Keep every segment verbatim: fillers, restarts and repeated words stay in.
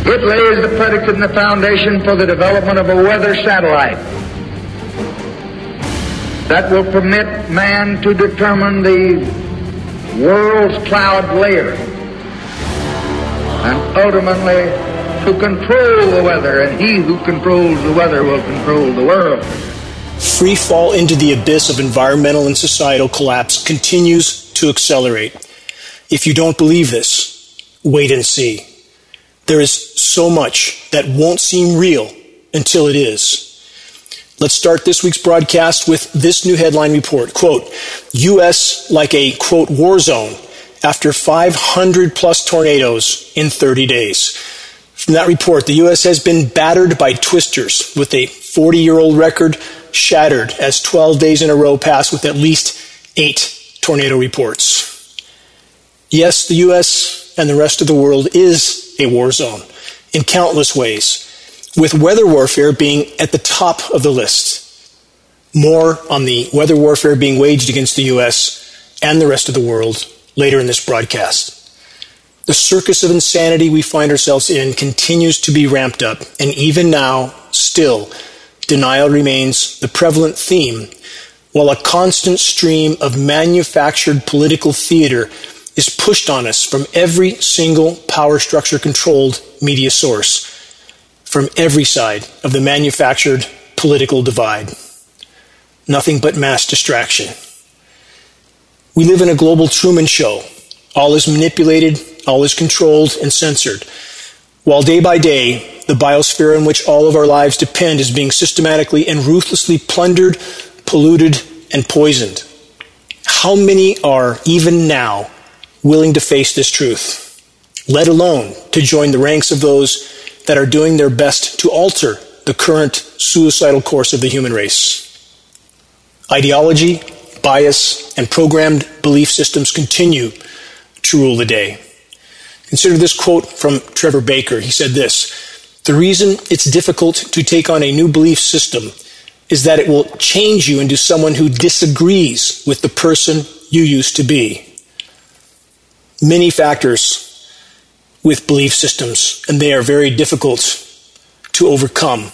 It lays the predicate and the foundation for the development of a weather satellite that will permit man to determine the world's cloud layer and ultimately to control the weather, and he who controls the weather will control the world. Free fall into the abyss of environmental and societal collapse continues to accelerate. If you don't believe this, wait and see. There is so much that won't seem real until it is. Let's start this week's broadcast with this new headline report. Quote, U S like a, quote, war zone after five hundred plus tornadoes in thirty days. From that report, the U S has been battered by twisters with a forty-year-old record shattered as twelve days in a row pass with at least eight tornado reports. Yes, the U S and the rest of the world is a war zone in countless ways, with weather warfare being at the top of the list. More on the weather warfare being waged against the U S and the rest of the world later in this broadcast. The circus of insanity we find ourselves in continues to be ramped up, and even now, still, denial remains the prevalent theme, while a constant stream of manufactured political theater is pushed on us from every single power structure-controlled media source, from every side of the manufactured political divide. Nothing but mass distraction. We live in a global Truman Show. All is manipulated, all is controlled and censored, while day by day, the biosphere in which all of our lives depend is being systematically and ruthlessly plundered, polluted, and poisoned. How many are, even now, willing to face this truth, let alone to join the ranks of those that are doing their best to alter the current suicidal course of the human race? Ideology, bias, and programmed belief systems continue to rule the day. Consider this quote from Trevor Baker. He said this, "The reason it's difficult to take on a new belief system is that it will change you into someone who disagrees with the person you used to be." Many factors with belief systems, and they are very difficult to overcome.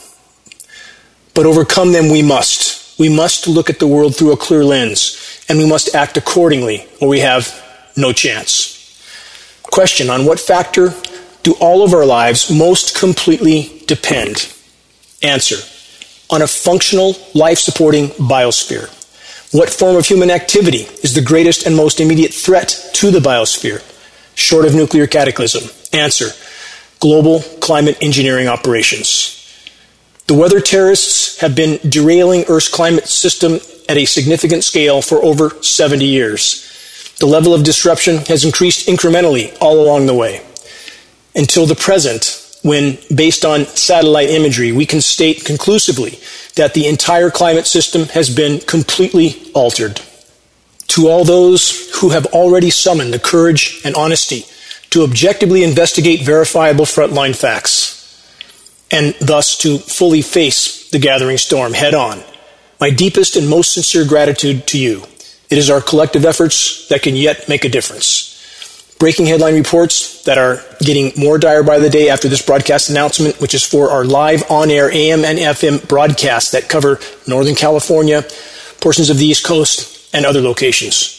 But overcome them we must. We must look at the world through a clear lens, and we must act accordingly, or we have no chance. Question, on what factor do all of our lives most completely depend? Answer, on a functional, life-supporting biosphere. What form of human activity is the greatest and most immediate threat to the biosphere, short of nuclear cataclysm? Answer, global climate engineering operations. The weather terrorists have been derailing Earth's climate system at a significant scale for over seventy years. The level of disruption has increased incrementally all along the way, until the present, when, based on satellite imagery, we can state conclusively that the entire climate system has been completely altered. To all those who have already summoned the courage and honesty to objectively investigate verifiable frontline facts, and thus to fully face the gathering storm head on, my deepest and most sincere gratitude to you. It is our collective efforts that can yet make a difference. Breaking headline reports that are getting more dire by the day after this broadcast announcement, which is for our live on-air A M and F M broadcasts that cover Northern California, portions of the East Coast, and other locations.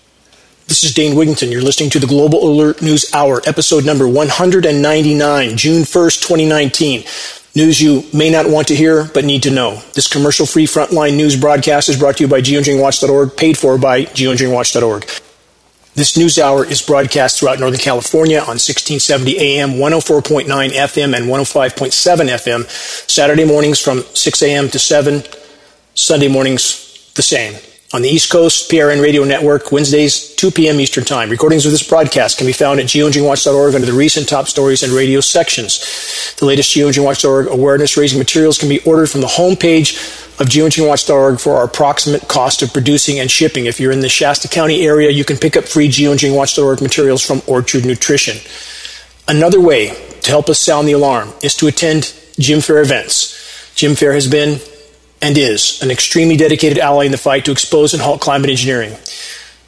This is Dane Wigington. You're listening to the Global Alert News Hour, episode number one ninety-nine, June first, twenty nineteen. News you may not want to hear, but need to know. This commercial-free frontline news broadcast is brought to you by geoengineering watch dot org, paid for by geoengineering watch dot org. This news hour is broadcast throughout Northern California on sixteen seventy A M, one oh four point nine F M, and one oh five point seven F M. Saturday mornings from six A M to seven. Sunday mornings the same. On the East Coast, P R N Radio Network, Wednesdays, two P M Eastern Time. Recordings of this broadcast can be found at geoengineering watch dot org under the recent top stories and radio sections. The latest geoengineering watch dot org awareness-raising materials can be ordered from the homepage of geoengineering watch dot org for our approximate cost of producing and shipping. If you're in the Shasta County area, you can pick up free geoengineering watch dot org materials from Orchard Nutrition. Another way to help us sound the alarm is to attend Jim Fair events. Jim Fair has been and is an extremely dedicated ally in the fight to expose and halt climate engineering.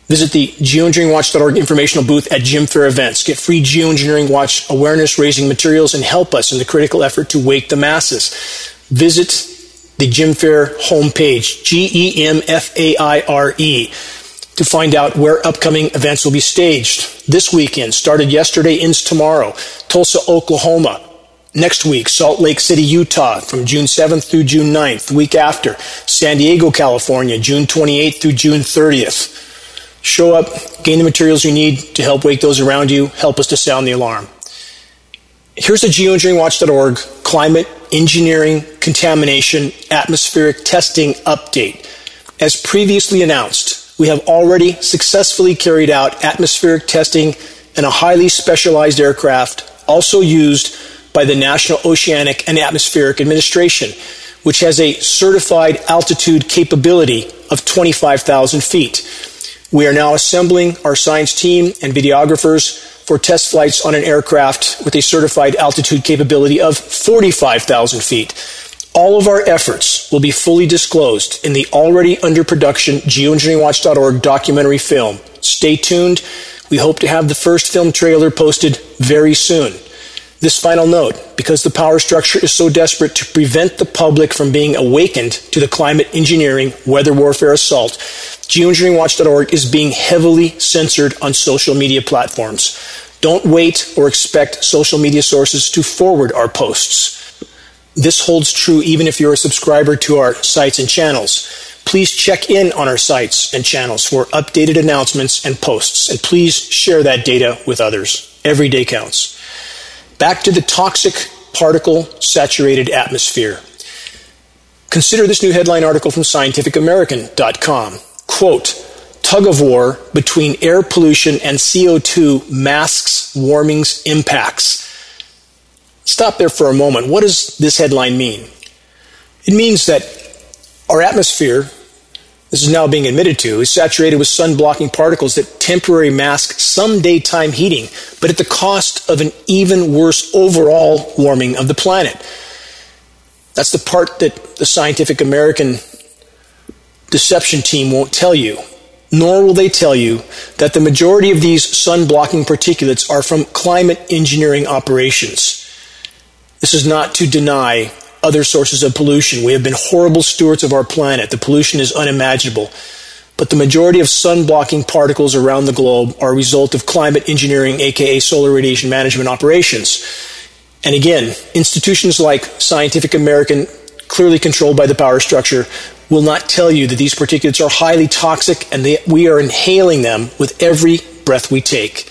Visit the geoengineering watch dot org informational booth at Gym Fair events. Get free Geoengineering Watch awareness-raising materials and help us in the critical effort to wake the masses. Visit the Gym Fair homepage, G E M F A I R E, to find out where upcoming events will be staged. This weekend, started yesterday, ends tomorrow. Tulsa, Oklahoma. Next week, Salt Lake City, Utah, from June seventh through June ninth. The week after, San Diego, California, June twenty-eighth through June thirtieth. Show up, gain the materials you need to help wake those around you, help us to sound the alarm. Here's a geoengineering watch dot org climate, engineering, contamination, atmospheric testing update. As previously announced, we have already successfully carried out atmospheric testing in a highly specialized aircraft, also used by the National Oceanic and Atmospheric Administration, which has a certified altitude capability of twenty-five thousand feet. We are now assembling our science team and videographers for test flights on an aircraft with a certified altitude capability of forty-five thousand feet. All of our efforts will be fully disclosed in the already under production geoengineering watch dot org documentary film. Stay tuned. We hope to have the first film trailer posted very soon. This final note, because the power structure is so desperate to prevent the public from being awakened to the climate engineering, weather warfare assault, geoengineering watch dot org is being heavily censored on social media platforms. Don't wait or expect social media sources to forward our posts. This holds true even if you're a subscriber to our sites and channels. Please check in on our sites and channels for updated announcements and posts, and please share that data with others. Every day counts. Back to the toxic particle-saturated atmosphere. Consider this new headline article from scientific american dot com. Quote, tug of war between air pollution and C O two masks warming's impacts. Stop there for a moment. What does this headline mean? It means that our atmosphere, this is now being admitted to, is saturated with sun-blocking particles that temporarily mask some daytime heating, but at the cost of an even worse overall warming of the planet. That's the part that the Scientific American deception team won't tell you, nor will they tell you that the majority of these sun-blocking particulates are from climate engineering operations. This is not to deny other sources of pollution. We have been horrible stewards of our planet. The pollution is unimaginable. But the majority of sun-blocking particles around the globe are a result of climate engineering, aka solar radiation management operations. And again, institutions like Scientific American, clearly controlled by the power structure, will not tell you that these particulates are highly toxic and they, we are inhaling them with every breath we take.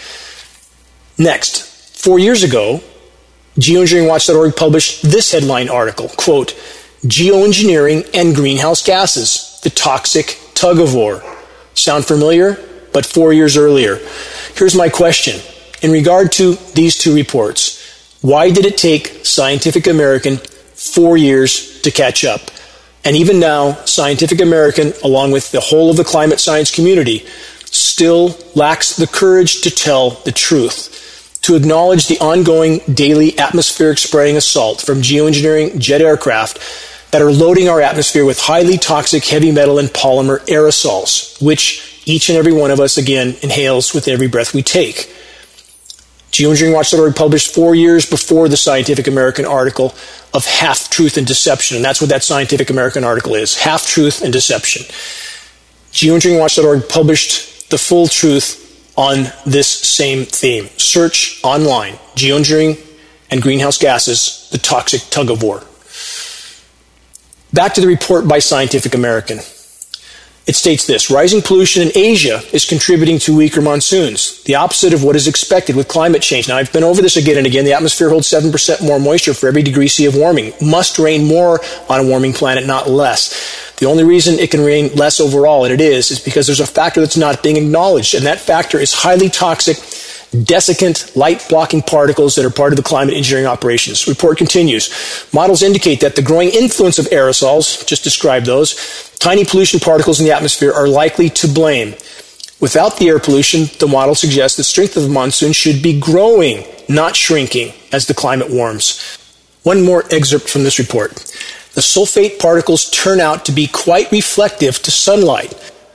Next, four years ago, geoengineering watch dot org published this headline article, quote, Geoengineering and Greenhouse Gases, the Toxic Tug of War. Sound familiar? But four years earlier. Here's my question. In regard to these two reports, why did it take Scientific American four years to catch up? And even now, Scientific American, along with the whole of the climate science community, still lacks the courage to tell the truth, to acknowledge the ongoing daily atmospheric spraying assault from geoengineering jet aircraft that are loading our atmosphere with highly toxic heavy metal and polymer aerosols, which each and every one of us, again, inhales with every breath we take. geoengineering watch dot org published four years before the Scientific American article of half-truth and deception, and that's what that Scientific American article is, half-truth and deception. geoengineering watch dot org published the full truth on this same theme. Search online, geoengineering and greenhouse gases, the toxic tug of war. Back to the report by Scientific American. It states this: rising pollution in Asia is contributing to weaker monsoons, the opposite of what is expected with climate change. Now, I've been over this again and again. The atmosphere holds seven percent more moisture for every degree C of warming. Must rain more on a warming planet, not less. The only reason it can rain less overall, and it is, is because there's a factor that's not being acknowledged, and that factor is highly toxic, desiccant, light-blocking particles that are part of the climate engineering operations. The report continues. Models indicate that the growing influence of aerosols, just described those, tiny pollution particles in the atmosphere are likely to blame. Without the air pollution, the model suggests the strength of the monsoon should be growing, not shrinking, as the climate warms. One more excerpt from this report. The sulfate particles turn out to be quite reflective to sunlight.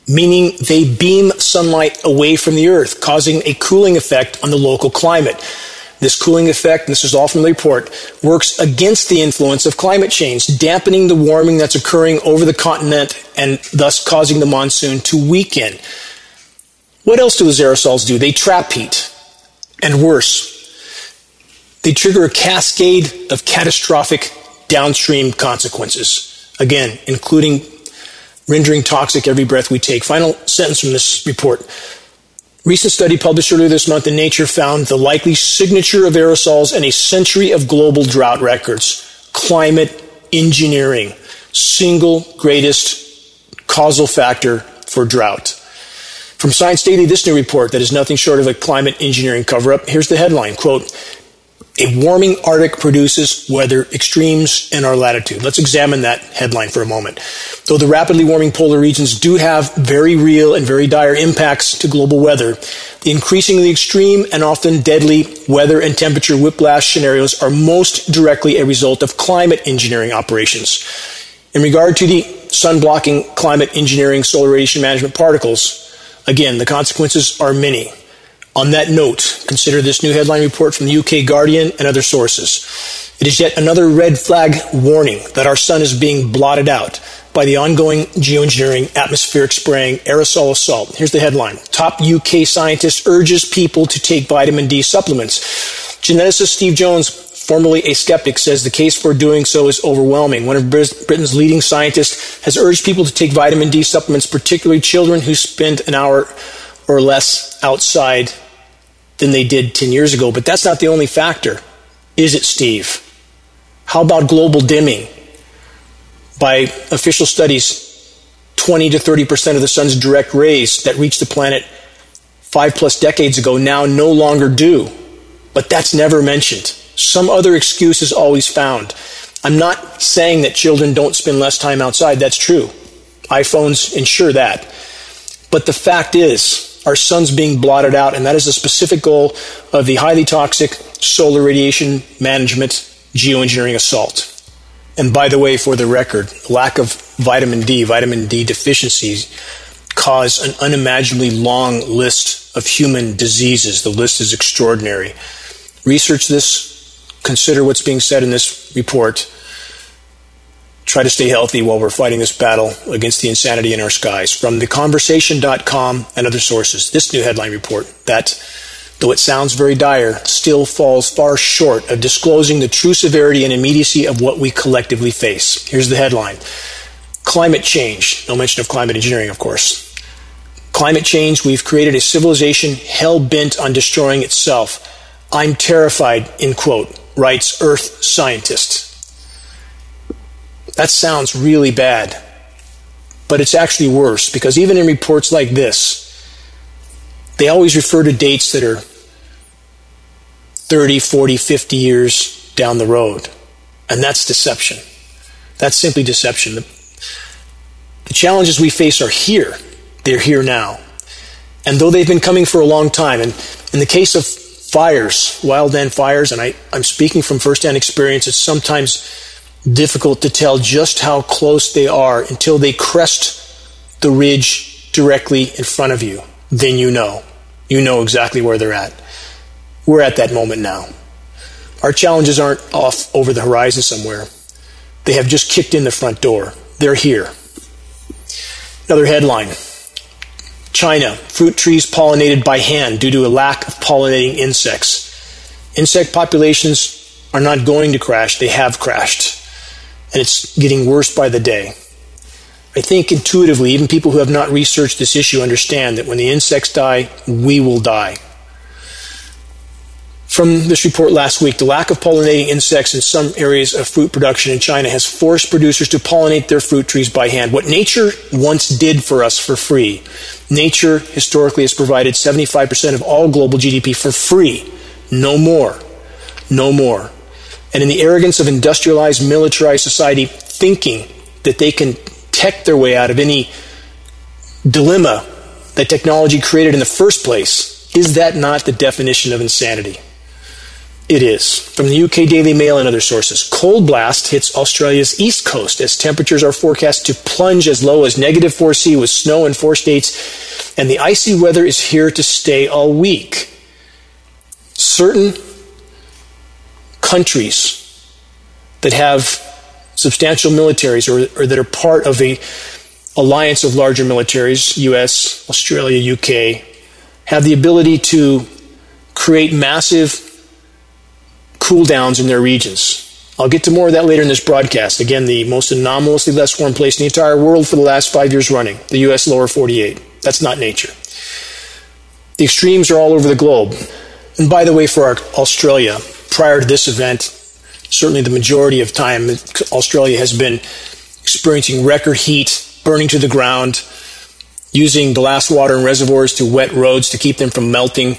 meaning they beam sunlight away from the Earth, causing a cooling effect on the local climate. This cooling effect, and this is all from the report, works against the influence of climate change, dampening the warming that's occurring over the continent and thus causing the monsoon to weaken. What else do those aerosols do? They trap heat. And worse, they trigger a cascade of catastrophic downstream consequences, again, including rendering toxic every breath we take. Final sentence from this report. Recent study published earlier this month in Nature found the likely signature of aerosols in a century of global drought records. Climate engineering, single greatest causal factor for drought. From Science Daily, this new report that is nothing short of a climate engineering cover-up. Here's the headline, quote, "A warming Arctic produces weather extremes in our latitude." Let's examine that headline for a moment. Though the rapidly warming polar regions do have very real and very dire impacts to global weather, the increasingly extreme and often deadly weather and temperature whiplash scenarios are most directly a result of climate engineering operations. In regard to the sun-blocking climate engineering solar radiation management particles, again, the consequences are many. On that note, consider this new headline report from the U K Guardian and other sources. It is yet another red flag warning that our sun is being blotted out by the ongoing geoengineering, atmospheric spraying, aerosol assault. Here's the headline. Top U K scientist urges people to take vitamin D supplements. Geneticist Steve Jones, formerly a skeptic, says the case for doing so is overwhelming. One of Britain's leading scientists has urged people to take vitamin D supplements, particularly children who spend an hour or less outside than they did ten years ago. But that's not the only factor, is it, Steve? How about global dimming? By official studies, twenty to thirty percent of the sun's direct rays that reached the planet five plus decades ago now no longer do. But that's never mentioned. Some other excuse is always found. I'm not saying that children don't spend less time outside. That's true. iPhones ensure that. But the fact is, our sun's being blotted out, and that is a specific goal of the highly toxic solar radiation management geoengineering assault. And by the way, for the record, lack of vitamin D, vitamin D deficiencies, cause an unimaginably long list of human diseases. The list is extraordinary. Research this. Consider what's being said in this report. Try to stay healthy while we're fighting this battle against the insanity in our skies. From the conversation dot com and other sources, this new headline report that, though it sounds very dire, still falls far short of disclosing the true severity and immediacy of what we collectively face. Here's the headline. Climate change. No mention of climate engineering, of course. Climate change, we've created a civilization hell-bent on destroying itself. I'm terrified, end quote, writes Earth scientist. That sounds really bad, but it's actually worse, because even in reports like this, they always refer to dates that are thirty, forty, fifty years down the road, and that's deception. That's simply deception. The, the challenges we face are here. They're here now. And though they've been coming for a long time, and in the case of fires, wildland fires, and I, I'm speaking from firsthand experience, it's sometimes difficult to tell just how close they are until they crest the ridge directly in front of you. Then you know. You know exactly where they're at. We're at that moment now. Our challenges aren't off over the horizon somewhere. They have just kicked in the front door. They're here. Another headline. China, fruit trees pollinated by hand due to a lack of pollinating insects. Insect populations are not going to crash. They have crashed. And it's getting worse by the day. I think intuitively, even people who have not researched this issue understand that when the insects die, we will die. From this report last week, the lack of pollinating insects in some areas of fruit production in China has forced producers to pollinate their fruit trees by hand. What nature once did for us for free. Nature historically has provided seventy-five percent of all global G D P for free. No more. No more. And in the arrogance of industrialized, militarized society, thinking that they can tech their way out of any dilemma that technology created in the first place, is that not the definition of insanity? It is. From the U K Daily Mail and other sources, cold blast hits Australia's east coast as temperatures are forecast to plunge as low as negative four C with snow in four states, and the icy weather is here to stay all week. Certain countries that have substantial militaries or, or that are part of a alliance of larger militaries, U S, Australia, U K, have the ability to create massive cool downs in their regions. I'll get to more of that later in this broadcast. Again, the most anomalously less warm place in the entire world for the last five years running, the U S lower forty-eight. That's not nature. The extremes are all over the globe. And by the way, for our Australia, prior to this event, certainly the majority of time, Australia has been experiencing record heat, burning to the ground, using glass water in reservoirs to wet roads to keep them from melting.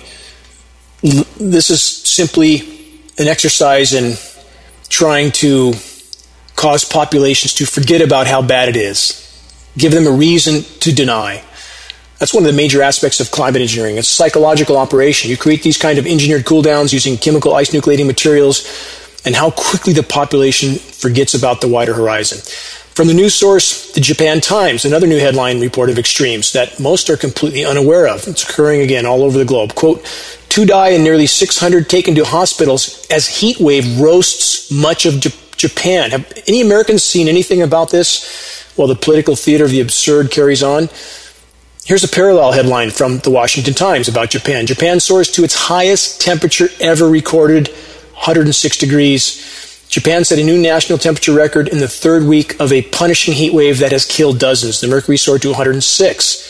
This is simply an exercise in trying to cause populations to forget about how bad it is, give them a reason to deny. That's one of the major aspects of climate engineering. It's a psychological operation. You create these kind of engineered cool downs using chemical ice nucleating materials, and how quickly the population forgets about the wider horizon. From the news source, the Japan Times, another new headline report of extremes that most are completely unaware of. It's occurring again all over the globe. Quote, two die and nearly six hundred taken to hospitals as heat wave roasts much of J- Japan. Have any Americans seen anything about this while the political theater of the absurd carries on? Here's a parallel headline from the Washington Times about Japan. Japan soars to its highest temperature ever recorded, one hundred six degrees. Japan set a new national temperature record in the third week of a punishing heat wave that has killed dozens. The mercury soared to one hundred six.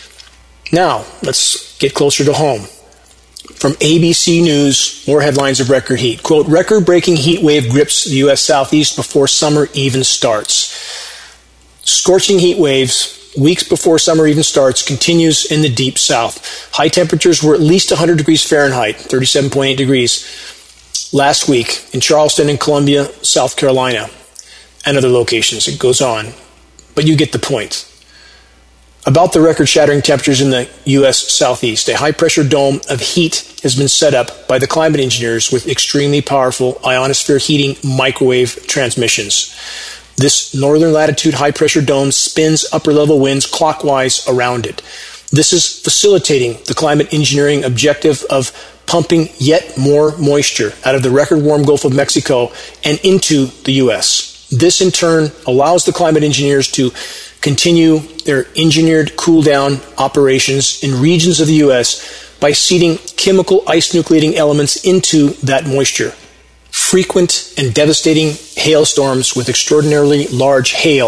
Now, let's get closer to home. From A B C News, more headlines of record heat. Quote, record-breaking heat wave grips the U S Southeast before summer even starts. Scorching heat waves, weeks before summer even starts, continues in the deep south. High temperatures were at least one hundred degrees Fahrenheit, thirty-seven point eight degrees, last week in Charleston and Columbia, South Carolina, and other locations. It goes on, but you get the point. About the record-shattering temperatures in the U S Southeast, a high-pressure dome of heat has been set up by the climate engineers with extremely powerful ionosphere heating microwave transmissions. This northern latitude high-pressure dome spins upper-level winds clockwise around it. This is facilitating the climate engineering objective of pumping yet more moisture out of the record-warm Gulf of Mexico and into the U S. This, in turn, allows the climate engineers to continue their engineered cool-down operations in regions of the U S by seeding chemical ice nucleating elements into that moisture. Frequent and devastating hailstorms with extraordinarily large hail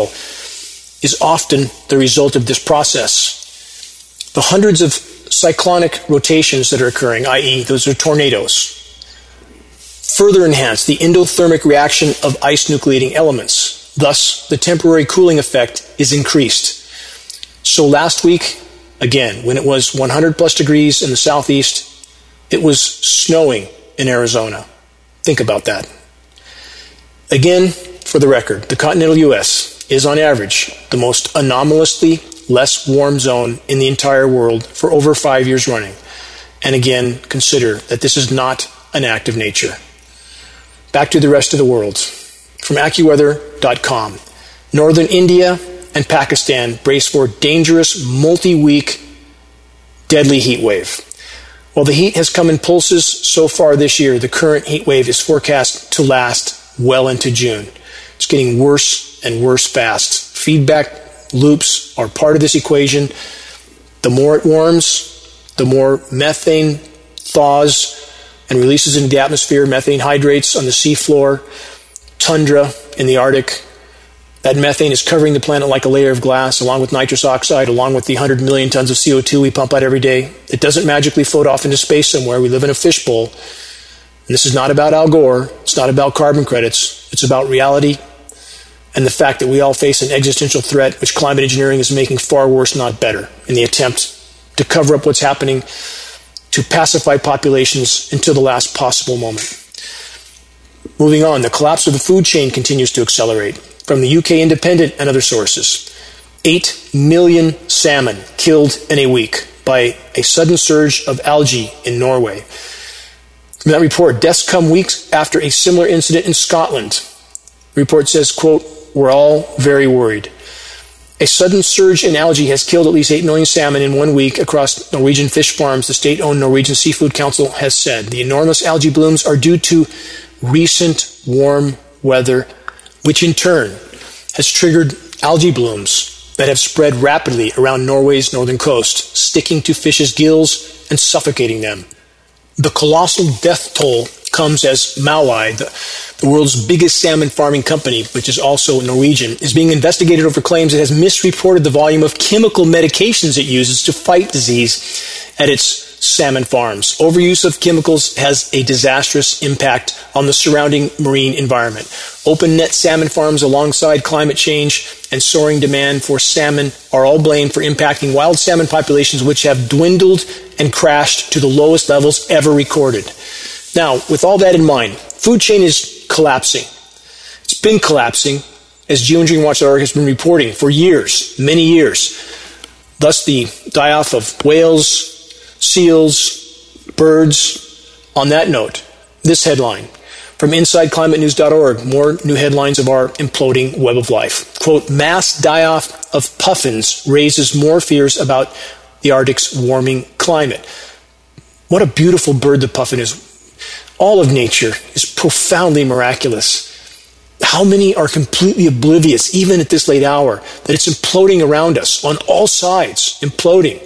is often the result of this process. The hundreds of cyclonic rotations that are occurring, that is those are tornadoes, further enhance the endothermic reaction of ice nucleating elements. Thus, the temporary cooling effect is increased. So last week, again, when it was one hundred plus degrees in the southeast, it was snowing in Arizona. Think about that. Again, for the record, the continental U S is on average the most anomalously less warm zone in the entire world for over five years running. And again, consider that this is not an act of nature. Back to the rest of the world. From AccuWeather dot com. Northern India and Pakistan brace for dangerous multi-week deadly heat wave. While the heat has come in pulses so far this year, the current heat wave is forecast to last well into June. It's getting worse and worse fast. Feedback loops are part of this equation. The more it warms, the more methane thaws and releases into the atmosphere, methane hydrates on the seafloor, tundra in the Arctic. That methane is covering the planet like a layer of glass, along with nitrous oxide, along with the one hundred million tons of C O two we pump out every day. It doesn't magically float off into space somewhere. We live in a fishbowl. And this is not about Al Gore. It's not about carbon credits. It's about reality and the fact that we all face an existential threat, which climate engineering is making far worse, not better, in the attempt to cover up what's happening, to pacify populations until the last possible moment. Moving on, the collapse of the food chain continues to accelerate. From the U K Independent and other sources, eight million salmon killed in a week by a sudden surge of algae in Norway. From that report, deaths come weeks after a similar incident in Scotland. The report says, quote, "We're all very worried. A sudden surge in algae has killed at least eight million salmon in one week across Norwegian fish farms, the state-owned Norwegian Seafood Council has said. The enormous algae blooms are due to recent warm weather, which in turn has triggered algae blooms that have spread rapidly around Norway's northern coast, sticking to fish's gills and suffocating them. The colossal death toll comes as Mowi, the, the world's biggest salmon farming company, which is also Norwegian, is being investigated over claims it has misreported the volume of chemical medications it uses to fight disease at its salmon farms. Overuse of chemicals has a disastrous impact on the surrounding marine environment. Open net salmon farms alongside climate change and soaring demand for salmon are all blamed for impacting wild salmon populations, which have dwindled and crashed to the lowest levels ever recorded. Now, with all that in mind, food chain is collapsing. It's been collapsing, as Geoengineering Watch dot org has been reporting for years, many years. Thus, the die-off of whales, seals, birds. On that note, this headline from inside climate news dot org, more new headlines of our imploding web of life. Quote, "Mass die-off of puffins raises more fears about the Arctic's warming climate." What a beautiful bird the puffin is. All of nature is profoundly miraculous. How many are completely oblivious, even at this late hour, that it's imploding around us on all sides, imploding.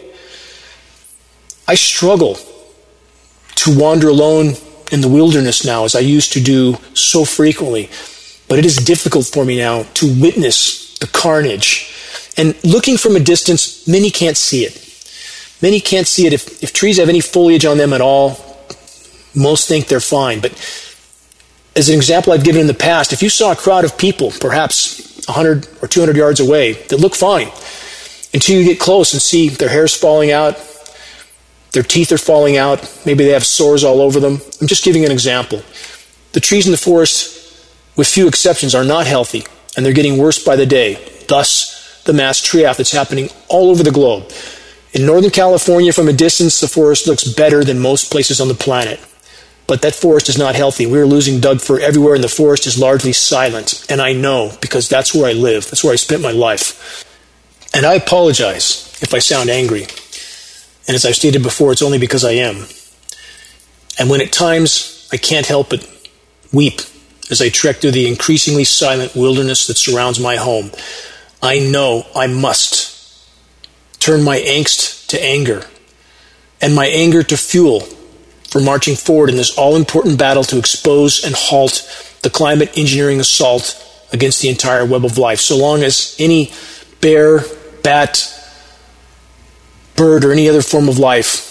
I struggle to wander alone in the wilderness now, as I used to do so frequently. But it is difficult for me now to witness the carnage. And looking from a distance, many can't see it. Many can't see it. If, if trees have any foliage on them at all, most think they're fine. But as an example I've given in the past, if you saw a crowd of people, perhaps one hundred or two hundred yards away, that look fine, until you get close and see their hair's falling out, their teeth are falling out, maybe they have sores all over them. I'm just giving an example. The trees in the forest, with few exceptions, are not healthy, and they're getting worse by the day. Thus, the mass tree-off that's happening all over the globe. In Northern California, from a distance, the forest looks better than most places on the planet. But that forest is not healthy. We're losing Doug fir everywhere, and the forest is largely silent. And I know, because that's where I live. That's where I spent my life. And I apologize if I sound angry. And as I've stated before, it's only because I am. And when at times I can't help but weep as I trek through the increasingly silent wilderness that surrounds my home, I know I must turn my angst to anger, and my anger to fuel for marching forward in this all-important battle to expose and halt the climate engineering assault against the entire web of life. So long as any bear, bat, bird, or any other form of life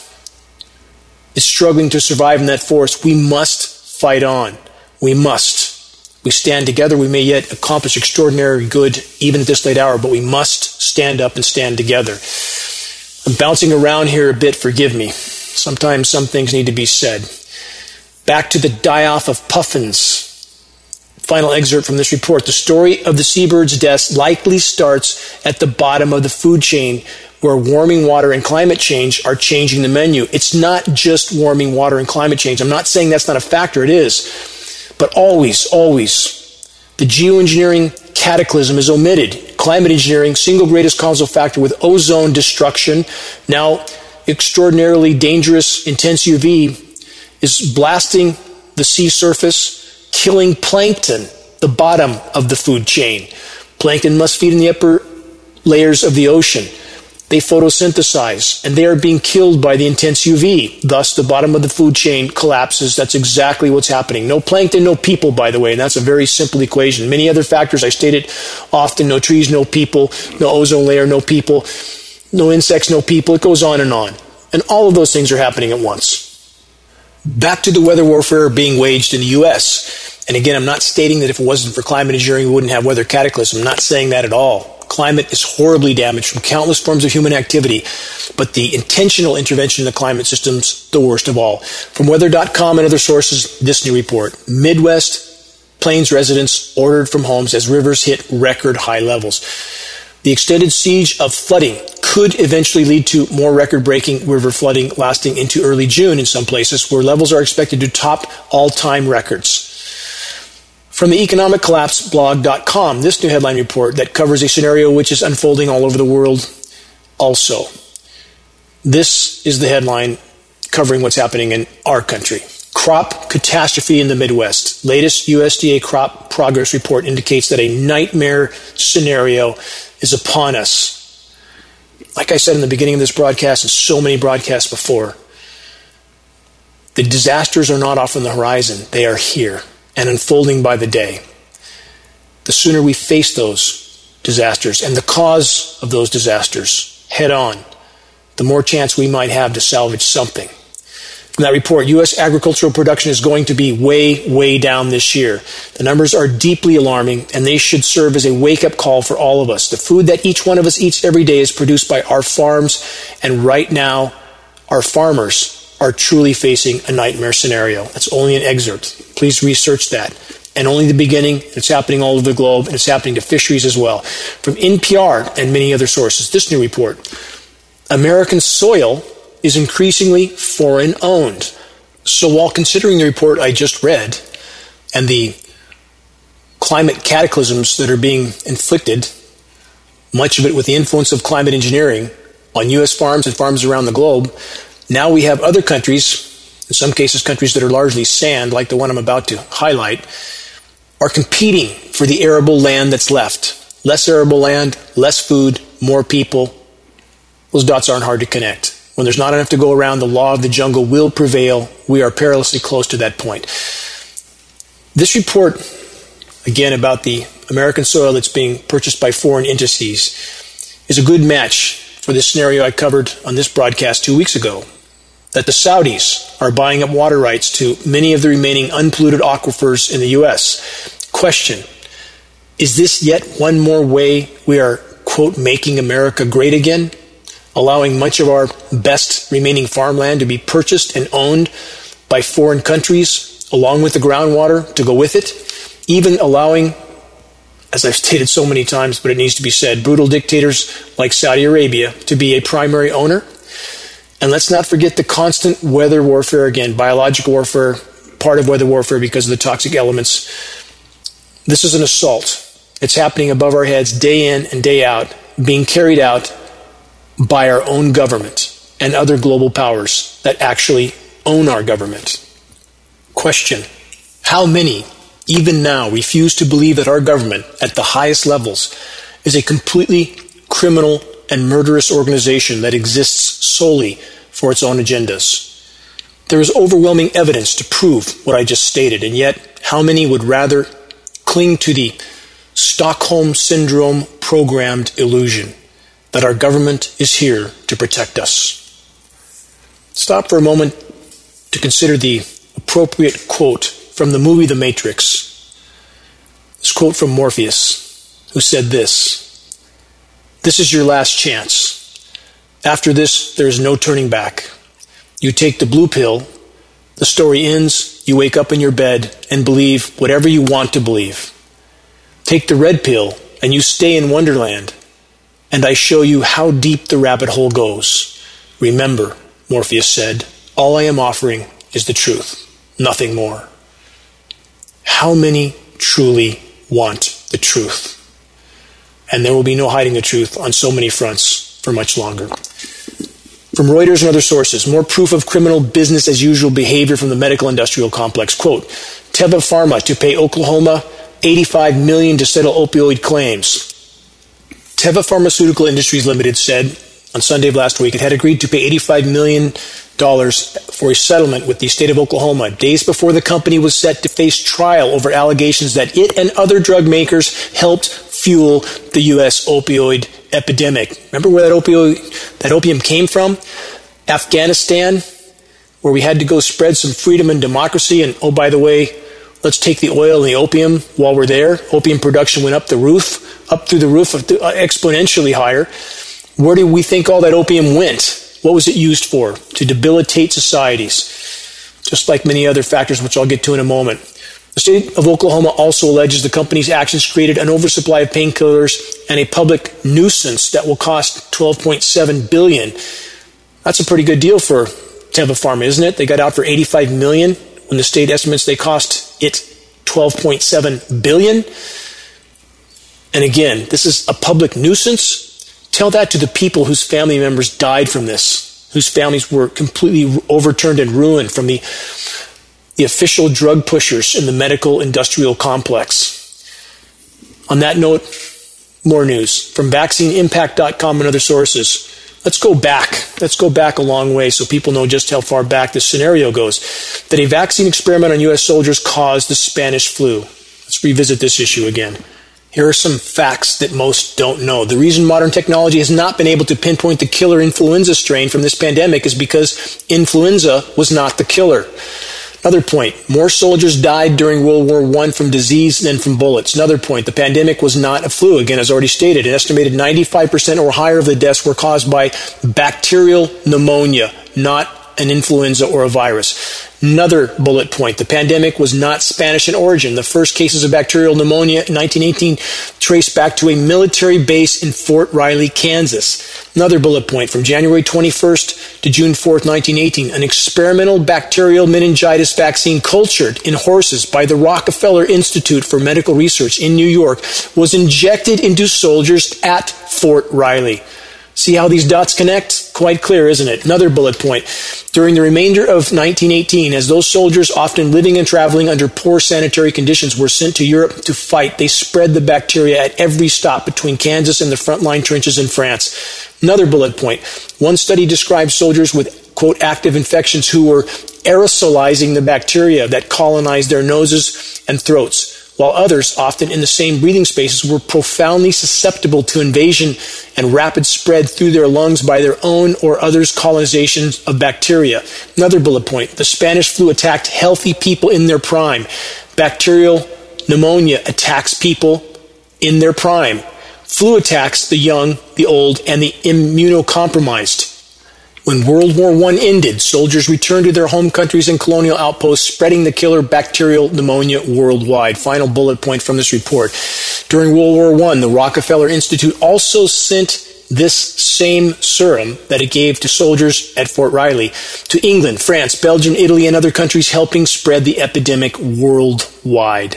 is struggling to survive in that forest, we must fight on. We must. We stand together. We may yet accomplish extraordinary good even at this late hour, but we must stand up and stand together. I'm bouncing around here a bit, forgive me. Sometimes some things need to be said. Back to the die-off of puffins. Final excerpt from this report. The story of the seabirds' deaths likely starts at the bottom of the food chain, where warming water and climate change are changing the menu. It's not just warming water and climate change. I'm not saying that's not a factor. It is. But always, always, the geoengineering cataclysm is omitted. Climate engineering, single greatest causal factor with ozone destruction, now extraordinarily dangerous, intense U V, is blasting the sea surface, killing plankton, the bottom of the food chain. Plankton must feed in the upper layers of the ocean. They photosynthesize, and they are being killed by the intense U V. Thus, the bottom of the food chain collapses. That's exactly what's happening. No plankton, no people, by the way, and that's a very simple equation. Many other factors, I stated often, no trees, no people, no ozone layer, no people, no insects, no people. It goes on and on. And all of those things are happening at once. Back to the weather warfare being waged in the U S. And again, I'm not stating that if it wasn't for climate engineering, we wouldn't have weather cataclysm. I'm not saying that at all. Climate is horribly damaged from countless forms of human activity, but the intentional intervention in the climate system's the worst of all. From weather dot com and other sources, this new report. Midwest Plains residents ordered from homes as rivers hit record high levels. The extended siege of flooding could eventually lead to more record-breaking river flooding lasting into early June in some places, where levels are expected to top all-time records. From the economic collapse blog dot com, this new headline report that covers a scenario which is unfolding all over the world also. This is the headline covering what's happening in our country. Crop catastrophe in the Midwest. Latest U S D A crop progress report indicates that a nightmare scenario is upon us. Like I said in the beginning of this broadcast and so many broadcasts before, the disasters are not off on the horizon. They are here and unfolding by the day. The sooner we face those disasters and the cause of those disasters head on, the more chance we might have to salvage something. From that report, U S agricultural production is going to be way, way down this year. The numbers are deeply alarming, and they should serve as a wake-up call for all of us. The food that each one of us eats every day is produced by our farms, and right now, our farmers are truly facing a nightmare scenario. That's only an excerpt. Please research that. And only the beginning. It's happening all over the globe, and it's happening to fisheries as well. From N P R and many other sources, this new report: American soil is increasingly foreign-owned. So while considering the report I just read and the climate cataclysms that are being inflicted, much of it with the influence of climate engineering on U S farms and farms around the globe, now we have other countries, in some cases countries that are largely sand, like the one I'm about to highlight, are competing for the arable land that's left. Less arable land, less food, more people. Those dots aren't hard to connect. When there's not enough to go around, the law of the jungle will prevail. We are perilously close to that point. This report, again, about the American soil that's being purchased by foreign entities, is a good match for the scenario I covered on this broadcast two weeks ago, that the Saudis are buying up water rights to many of the remaining unpolluted aquifers in the U S. Question: is this yet one more way we are, quote, making America great again? Allowing much of our best remaining farmland to be purchased and owned by foreign countries, along with the groundwater to go with it, even allowing, as I've stated so many times, but it needs to be said, brutal dictators like Saudi Arabia to be a primary owner. And let's not forget the constant weather warfare again, biological warfare, part of weather warfare because of the toxic elements. This is an assault. It's happening above our heads day in and day out, being carried out by our own government and other global powers that actually own our government. Question: how many, even now, refuse to believe that our government, at the highest levels, is a completely criminal and murderous organization that exists solely for its own agendas? There is overwhelming evidence to prove what I just stated, and yet how many would rather cling to the Stockholm Syndrome programmed illusion that our government is here to protect us? Stop for a moment to consider the appropriate quote from the movie The Matrix. This quote from Morpheus, who said this: "This is your last chance. After this, there is no turning back. You take the blue pill, the story ends, you wake up in your bed and believe whatever you want to believe. Take the red pill and you stay in Wonderland, and I show you how deep the rabbit hole goes. Remember," Morpheus said, "all I am offering is the truth, nothing more." How many truly want the truth? And there will be no hiding the truth on so many fronts for much longer. From Reuters and other sources, more proof of criminal business as usual behavior from the medical industrial complex. Quote: Teva Pharma to pay Oklahoma eighty-five million dollars to settle opioid claims. Teva Pharmaceutical Industries Limited said on Sunday of last week it had agreed to pay eighty-five million dollars for a settlement with the state of Oklahoma days before the company was set to face trial over allegations that it and other drug makers helped fuel the U S opioid epidemic. Remember where that opioid, that opium came from? Afghanistan, where we had to go spread some freedom and democracy, and oh, by the way, let's take the oil and the opium while we're there. Opium production went up the roof, up through the roof, exponentially higher. Where do we think all that opium went? What was it used for? To debilitate societies, just like many other factors, which I'll get to in a moment. The state of Oklahoma also alleges the company's actions created an oversupply of painkillers and a public nuisance that will cost twelve point seven billion dollars. That's a pretty good deal for Teva Pharma, isn't it? They got out for eighty-five million dollars when the state estimates they cost it twelve point seven billion dollars. And again, this is a public nuisance. Tell that to the people whose family members died from this, whose families were completely overturned and ruined from the the official drug pushers in the medical industrial complex. On that note, more news from vaccine impact dot com and other sources. Let's go back. Let's go back a long way so people know just how far back this scenario goes. That a vaccine experiment on U S soldiers caused the Spanish flu. Let's revisit this issue again. Here are some facts that most don't know. The reason modern technology has not been able to pinpoint the killer influenza strain from this pandemic is because influenza was not the killer. Another point, more soldiers died during World War One from disease than from bullets. Another point, the pandemic was not a flu. Again, as already stated, an estimated ninety-five percent or higher of the deaths were caused by bacterial pneumonia, not an influenza or a virus. Another bullet point, the pandemic was not Spanish in origin. The first cases of bacterial pneumonia in nineteen eighteen traced back to a military base in Fort Riley, Kansas. Another bullet point, from January twenty-first to June fourth, nineteen eighteen, an experimental bacterial meningitis vaccine cultured in horses by the Rockefeller Institute for Medical Research in New York was injected into soldiers at Fort Riley. See how these dots connect? Quite clear, isn't it? Another bullet point. During the remainder of nineteen eighteen, as those soldiers, often living and traveling under poor sanitary conditions, were sent to Europe to fight, they spread the bacteria at every stop between Kansas and the frontline trenches in France. Another bullet point. One study described soldiers with, quote, active infections who were aerosolizing the bacteria that colonized their noses and throats, while others, often in the same breathing spaces, were profoundly susceptible to invasion and rapid spread through their lungs by their own or others' colonizations of bacteria. Another bullet point, the Spanish flu attacked healthy people in their prime. Bacterial pneumonia attacks people in their prime. Flu attacks the young, the old, and the immunocompromised. When World War One ended, soldiers returned to their home countries and colonial outposts, spreading the killer bacterial pneumonia worldwide. Final bullet point from this report. During World War One, the Rockefeller Institute also sent this same serum that it gave to soldiers at Fort Riley to England, France, Belgium, Italy, and other countries, helping spread the epidemic worldwide.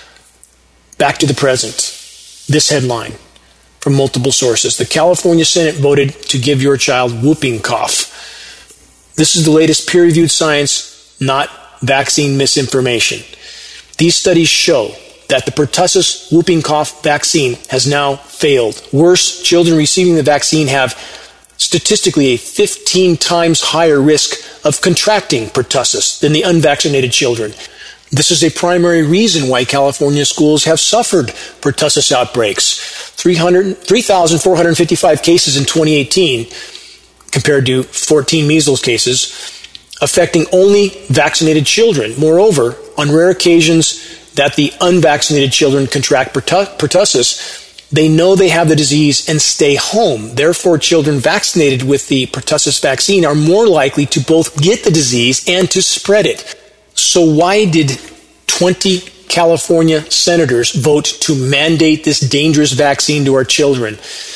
Back to the present. This headline from multiple sources. The California Senate voted to give your child whooping cough. This is the latest peer-reviewed science, not vaccine misinformation. These studies show that the pertussis whooping cough vaccine has now failed. Worse, children receiving the vaccine have statistically a fifteen times higher risk of contracting pertussis than the unvaccinated children. This is a primary reason why California schools have suffered pertussis outbreaks. three thousand four hundred fifty-five cases in twenty eighteen compared to fourteen measles cases, affecting only vaccinated children. Moreover, on rare occasions that the unvaccinated children contract pertussis, they know they have the disease and stay home. Therefore, children vaccinated with the pertussis vaccine are more likely to both get the disease and to spread it. So why did twenty California senators vote to mandate this dangerous vaccine to our children?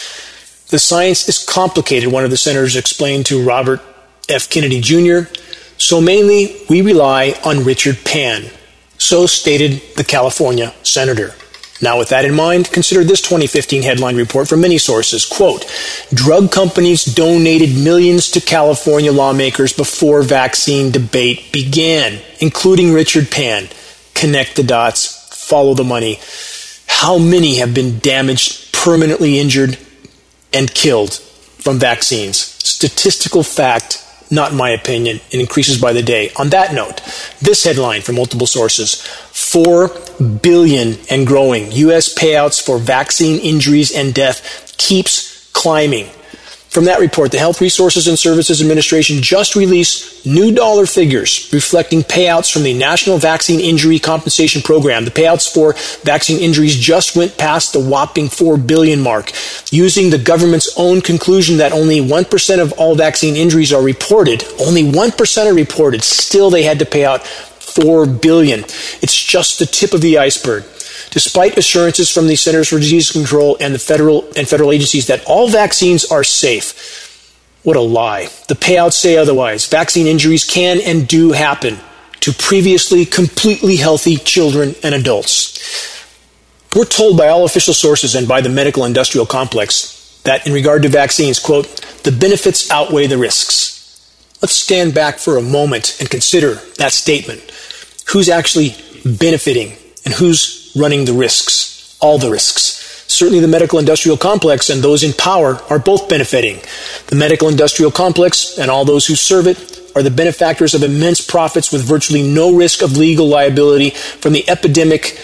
The science is complicated, one of the senators explained to Robert F. Kennedy Junior So mainly we rely on Richard Pan. So stated the California senator. Now, with that in mind, consider this twenty fifteen headline report from many sources. Quote, drug companies donated millions to California lawmakers before vaccine debate began, including Richard Pan. Connect the dots, follow the money. How many have been damaged, permanently injured, and killed from vaccines? Statistical fact, not my opinion. It increases by the day. On that note, this headline from multiple sources, four billion dollars and growing. U S payouts for vaccine injuries and death keeps climbing. From that report, the Health Resources and Services Administration just released new dollar figures reflecting payouts from the National Vaccine Injury Compensation Program. The payouts for vaccine injuries just went past the whopping four billion dollars mark. Using the government's own conclusion that only one percent of all vaccine injuries are reported, only one percent are reported, still they had to pay out four billion. It's just the tip of the iceberg. Despite assurances from the Centers for Disease Control and the federal and federal agencies that all vaccines are safe, what a lie. The payouts say otherwise. Vaccine injuries can and do happen to previously completely healthy children and adults. We're told by all official sources and by the medical industrial complex that in regard to vaccines, quote, the benefits outweigh the risks. Let's stand back for a moment and consider that statement. Who's actually benefiting and who's running the risks? All the risks. Certainly the medical industrial complex and those in power are both benefiting. The medical industrial complex and all those who serve it are the benefactors of immense profits with virtually no risk of legal liability from the epidemic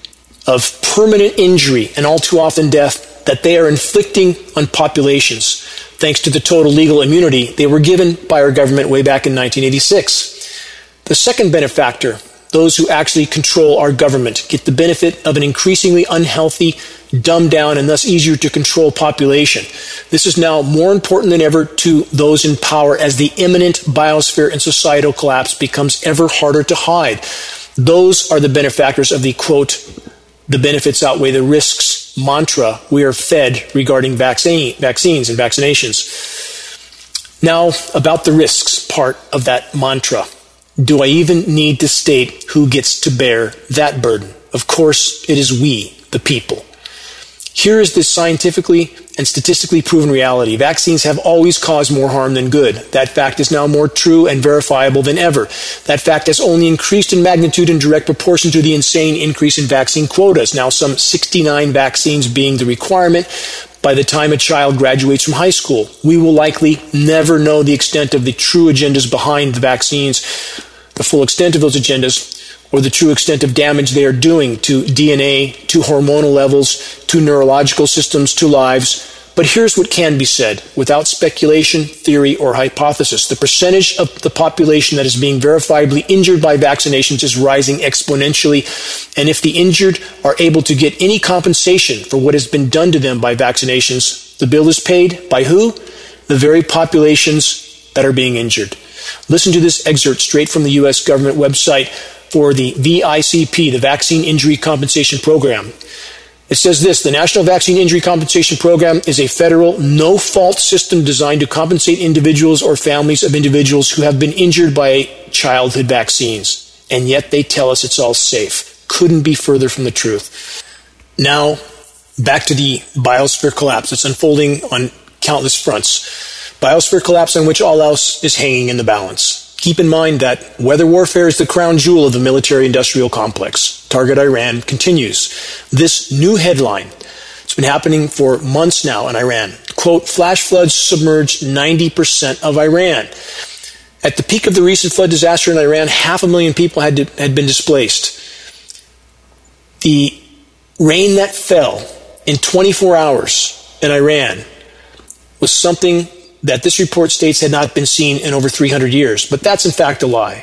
of permanent injury and all too often death that they are inflicting on populations, thanks to the total legal immunity they were given by our government way back in nineteen eighty-six. The second benefactor, those who actually control our government, get the benefit of an increasingly unhealthy, dumbed down, and thus easier to control population. This is now more important than ever to those in power as the imminent biosphere and societal collapse becomes ever harder to hide. Those are the benefactors of the, quote, the benefits outweigh the risks mantra we are fed regarding vaccine, vaccines and vaccinations. Now, about the risks part of that mantra. Do I even need to state who gets to bear that burden? Of course, it is we, the people. Here is the scientifically and statistically proven reality. Vaccines have always caused more harm than good. That fact is now more true and verifiable than ever. That fact has only increased in magnitude in direct proportion to the insane increase in vaccine quotas, now some sixty-nine vaccines being the requirement by the time a child graduates from high school. We will likely never know the extent of the true agendas behind the vaccines, the full extent of those agendas, or the true extent of damage they are doing to D N A, to hormonal levels, to neurological systems, to lives. But here's what can be said, without speculation, theory, or hypothesis. The percentage of the population that is being verifiably injured by vaccinations is rising exponentially, and if the injured are able to get any compensation for what has been done to them by vaccinations, the bill is paid by who? The very populations that are being injured. Listen to this excerpt straight from the U S government website for the V I C P, the Vaccine Injury Compensation Program. It says this: the National Vaccine Injury Compensation Program is a federal no-fault system designed to compensate individuals or families of individuals who have been injured by childhood vaccines. And yet they tell us it's all safe. Couldn't be further from the truth. Now, back to the biosphere collapse. It's unfolding on countless fronts. Biosphere collapse on which all else is hanging in the balance. Keep in mind that weather warfare is the crown jewel of the military-industrial complex. Target Iran continues. This new headline, it's been happening for months now in Iran. Quote, flash floods submerged ninety percent of Iran. At the peak of the recent flood disaster in Iran, half a million people had, to, had been displaced. The rain that fell in twenty-four hours in Iran was something that this report states had not been seen in over three hundred years. But that's in fact a lie.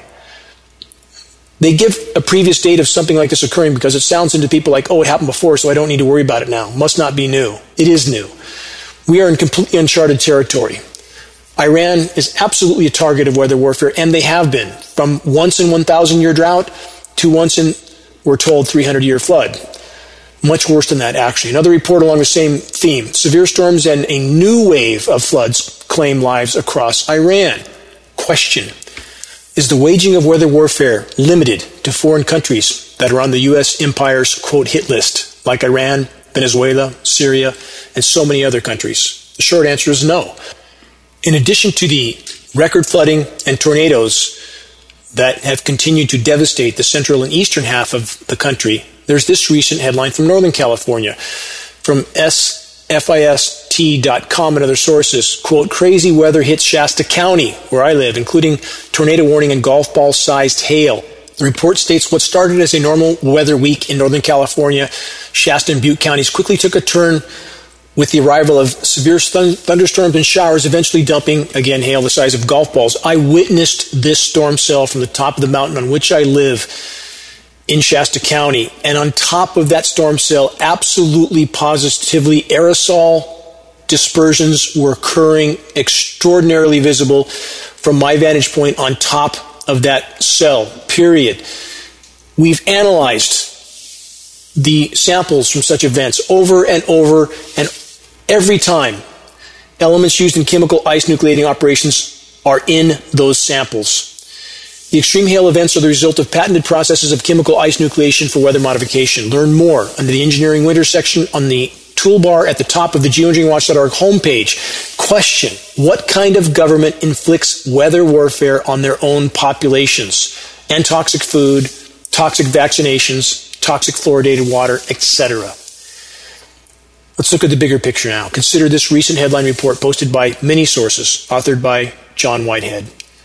They give a previous date of something like this occurring because it sounds into people like, oh, it happened before, so I don't need to worry about it now. Must not be new. It is new. We are in completely uncharted territory. Iran is absolutely a target of weather warfare, and they have been, from once in one thousand year drought to once in, we're told, three hundred year flood. Much worse than that, actually. Another report along the same theme. Severe storms and a new wave of floods claim lives across Iran. Question: is the waging of weather warfare limited to foreign countries that are on the U S empire's, quote, hit list, like Iran, Venezuela, Syria, and so many other countries? The short answer is no. In addition to the record flooding and tornadoes that have continued to devastate the central and eastern half of the country, there's this recent headline from Northern California, from S F I S T dot com and other sources. Quote, crazy weather hits Shasta County, where I live, including tornado warning and golf ball-sized hail. The report states what started as a normal weather week in Northern California, Shasta and Butte counties quickly took a turn with the arrival of severe th- thunderstorms and showers, eventually dumping, again, hail the size of golf balls. I witnessed this storm cell from the top of the mountain on which I live in Shasta County. And on top of that storm cell, absolutely positively, aerosol dispersions were occurring, extraordinarily visible from my vantage point on top of that cell, period. We've analyzed the samples from such events over and over, and every time elements used in chemical ice nucleating operations are in those samples. The extreme hail events are the result of patented processes of chemical ice nucleation for weather modification. Learn more under the Engineering Winter section on the toolbar at the top of the geoengineering watch dot org homepage. Question: what kind of government inflicts weather warfare on their own populations? And toxic food, toxic vaccinations, toxic fluoridated water, et cetera. Let's look at the bigger picture now. Consider this recent headline report posted by many sources, authored by John Whitehead.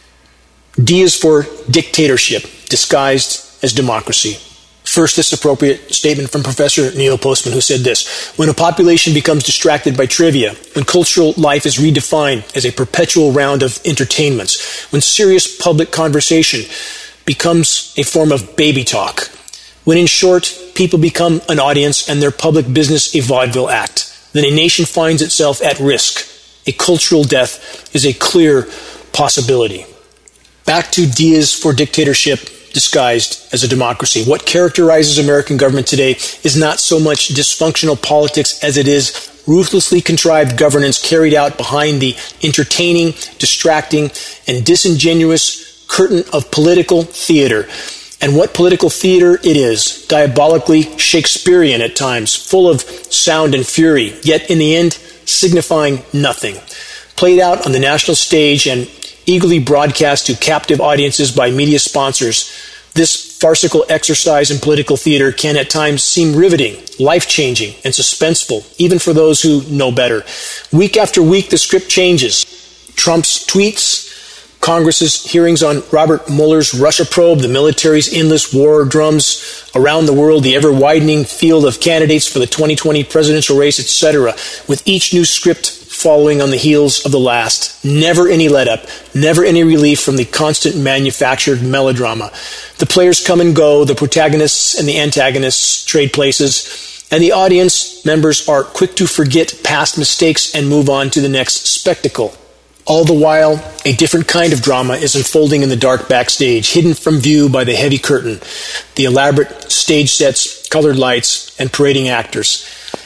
D is for dictatorship, disguised as democracy. First, this appropriate statement from Professor Neil Postman, who said this: when a population becomes distracted by trivia, when cultural life is redefined as a perpetual round of entertainments, when serious public conversation becomes a form of baby talk, when, in short, people become an audience and their public business a vaudeville act, then a nation finds itself at risk. A cultural death is a clear possibility. Back to D is for dictatorship disguised as a democracy. What characterizes American government today is not so much dysfunctional politics as it is ruthlessly contrived governance carried out behind the entertaining, distracting, and disingenuous curtain of political theater. And what political theater it is, diabolically Shakespearean at times, full of sound and fury, yet in the end signifying nothing. Played out on the national stage and eagerly broadcast to captive audiences by media sponsors, this farcical exercise in political theater can at times seem riveting, life-changing, and suspenseful, even for those who know better. Week after week, the script changes. Trump's tweets, Congress's hearings on Robert Mueller's Russia probe, the military's endless war drums around the world, the ever-widening field of candidates for the twenty twenty presidential race, et cetera, with each new script following on the heels of the last. Never any let-up, never any relief from the constant manufactured melodrama. The players come and go, the protagonists and the antagonists trade places, and the audience members are quick to forget past mistakes and move on to the next spectacle. All the while, a different kind of drama is unfolding in the dark backstage, hidden from view by the heavy curtain, the elaborate stage sets, colored lights, and parading actors.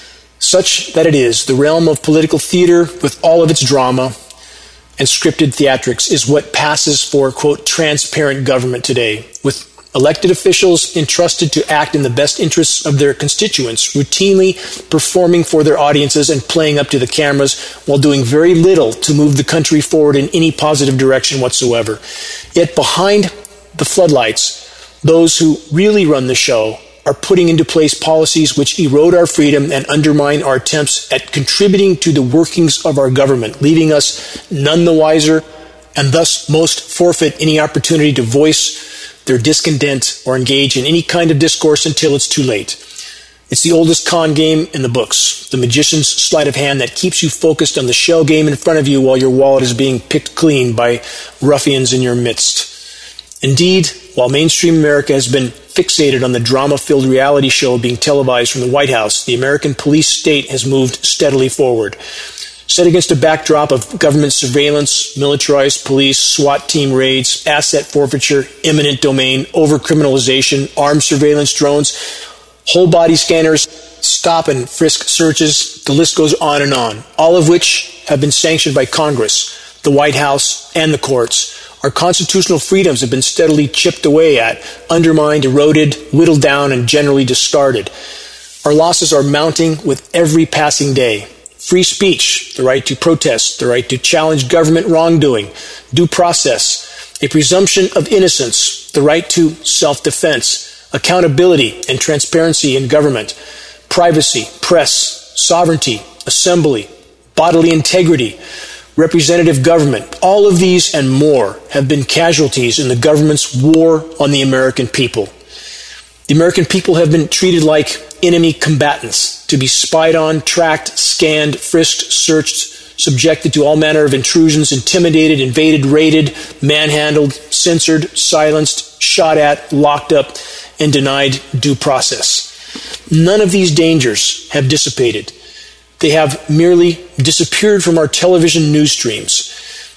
Such that it is, the realm of political theater, with all of its drama and scripted theatrics, is what passes for, quote, transparent government today, with elected officials entrusted to act in the best interests of their constituents, routinely performing for their audiences and playing up to the cameras while doing very little to move the country forward in any positive direction whatsoever. Yet behind the floodlights, those who really run the show are putting into place policies which erode our freedom and undermine our attempts at contributing to the workings of our government, leaving us none the wiser, and thus most forfeit any opportunity to voice their discontent or engage in any kind of discourse until it's too late. It's the oldest con game in the books, the magician's sleight of hand that keeps you focused on the shell game in front of you while your wallet is being picked clean by ruffians in your midst. Indeed, while mainstream America has been fixated on the drama-filled reality show being televised from the White House, the American police state has moved steadily forward. Set against a backdrop of government surveillance, militarized police, SWAT team raids, asset forfeiture, eminent domain, over-criminalization, armed surveillance drones, whole-body scanners, stop and frisk searches, the list goes on and on, all of which have been sanctioned by Congress, the White House, and the courts. Our constitutional freedoms have been steadily chipped away at, undermined, eroded, whittled down, and generally discarded. Our losses are mounting with every passing day. Free speech, the right to protest, the right to challenge government wrongdoing, due process, a presumption of innocence, the right to self-defense, accountability and transparency in government, privacy, press, sovereignty, assembly, bodily integrity, representative government. All of these and more have been casualties in the government's war on the American people. The American people have been treated like enemy combatants, to be spied on, tracked, scanned, frisked, searched, subjected to all manner of intrusions, intimidated, invaded, raided, manhandled, censored, silenced, shot at, locked up, and denied due process. None of these dangers have dissipated. They have merely disappeared from our television news streams.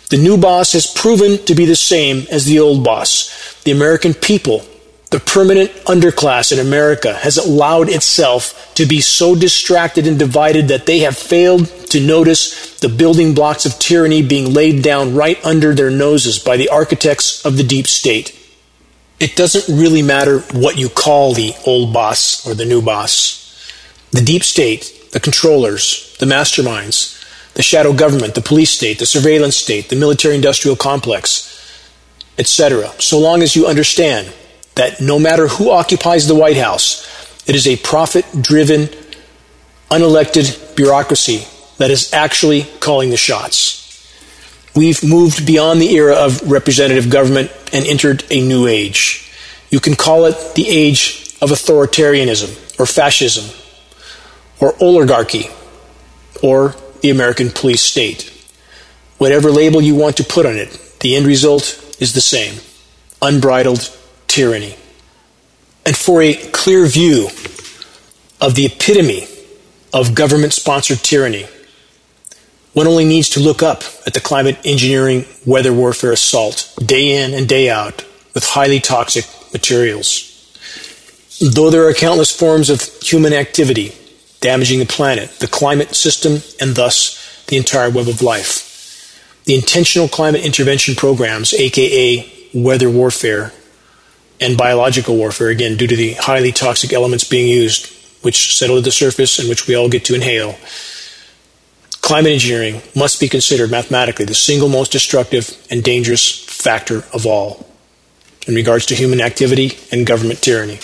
The new boss has proven to be the same as the old boss. The American people, the permanent underclass in America, has allowed itself to be so distracted and divided that they have failed to notice the building blocks of tyranny being laid down right under their noses by the architects of the deep state. It doesn't really matter what you call the old boss or the new boss. The deep state, the controllers, the masterminds, the shadow government, the police state, the surveillance state, the military-industrial complex, et cetera. So long as you understand that no matter who occupies the White House, it is a profit-driven, unelected bureaucracy that is actually calling the shots. We've moved beyond the era of representative government and entered a new age. You can call it the age of authoritarianism or fascism or oligarchy or the American police state. Whatever label you want to put on it, the end result is the same: unbridled tyranny. And for a clear view of the epitome of government-sponsored tyranny, one only needs to look up at the climate engineering weather warfare assault day in and day out with highly toxic materials. Though there are countless forms of human activity damaging the planet, the climate system, and thus the entire web of life, the intentional climate intervention programs, aka weather warfare, and biological warfare, again, due to the highly toxic elements being used, which settle at the surface and which we all get to inhale, climate engineering must be considered mathematically the single most destructive and dangerous factor of all in regards to human activity and government tyranny.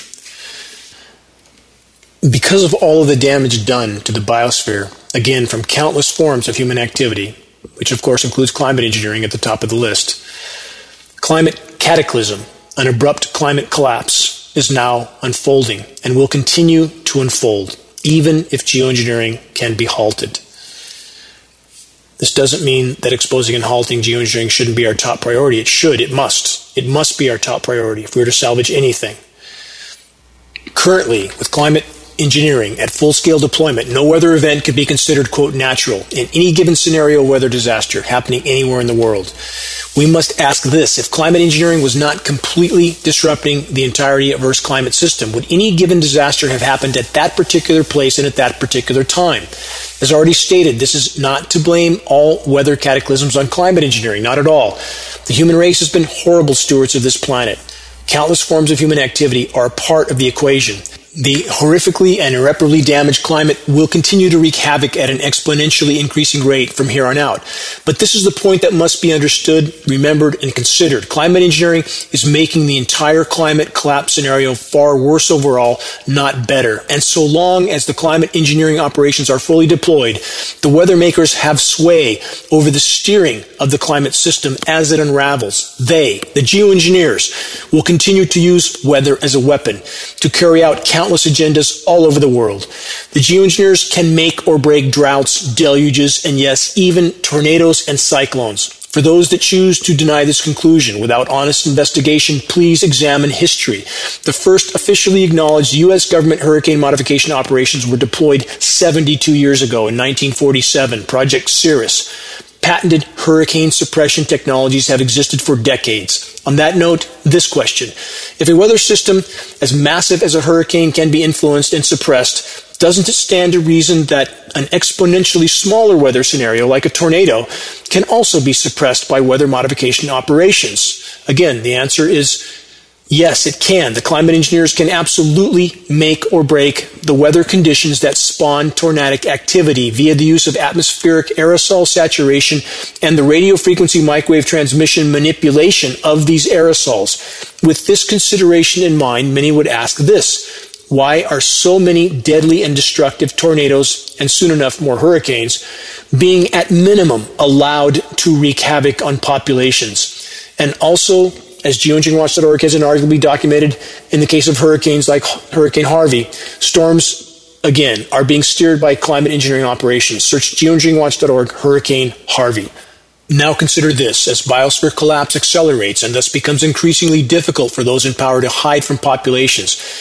Because of all of the damage done to the biosphere, again, from countless forms of human activity, which of course includes climate engineering at the top of the list, climate cataclysm, an abrupt climate collapse, is now unfolding and will continue to unfold, even if geoengineering can be halted. This doesn't mean that exposing and halting geoengineering shouldn't be our top priority. It should. It must. It must be our top priority if we are to salvage anything. Currently, with climate engineering at full-scale deployment, no weather event could be considered, quote, natural in any given scenario weather disaster happening anywhere in the world. We must ask this: if climate engineering was not completely disrupting the entirety of Earth's climate system, would any given disaster have happened at that particular place and at that particular time? As already stated, this is not to blame all weather cataclysms on climate engineering, not at all. The human race has been horrible stewards of this planet. Countless forms of human activity are a part of the equation. The horrifically and irreparably damaged climate will continue to wreak havoc at an exponentially increasing rate from here on out. But this is the point that must be understood, remembered, and considered. Climate engineering is making the entire climate collapse scenario far worse overall, not better. And so long as the climate engineering operations are fully deployed, the weather makers have sway over the steering of the climate system as it unravels. They, the geoengineers, will continue to use weather as a weapon to carry out countless Countless agendas all over the world. The geoengineers can make or break droughts, deluges, and yes, even tornadoes and cyclones. For those that choose to deny this conclusion without honest investigation, please examine history. The first officially acknowledged U S government hurricane modification operations were deployed seventy-two years ago in nineteen forty-seven, Project Cirrus. Patented hurricane suppression technologies have existed for decades. On that note, this question: if a weather system as massive as a hurricane can be influenced and suppressed, doesn't it stand to reason that an exponentially smaller weather scenario like a tornado can also be suppressed by weather modification operations? Again, the answer is yes, it can. The climate engineers can absolutely make or break the weather conditions that spawn tornadic activity via the use of atmospheric aerosol saturation and the radio frequency microwave transmission manipulation of these aerosols. With this consideration in mind, many would ask this: why are so many deadly and destructive tornadoes, and soon enough more hurricanes, being at minimum allowed to wreak havoc on populations? And also, as geoengineering watch dot org has inarguably documented, in the case of hurricanes like Hurricane Harvey, storms, again, are being steered by climate engineering operations. Search geoengineering watch dot org Hurricane Harvey. Now consider this: as biosphere collapse accelerates and thus becomes increasingly difficult for those in power to hide from populations,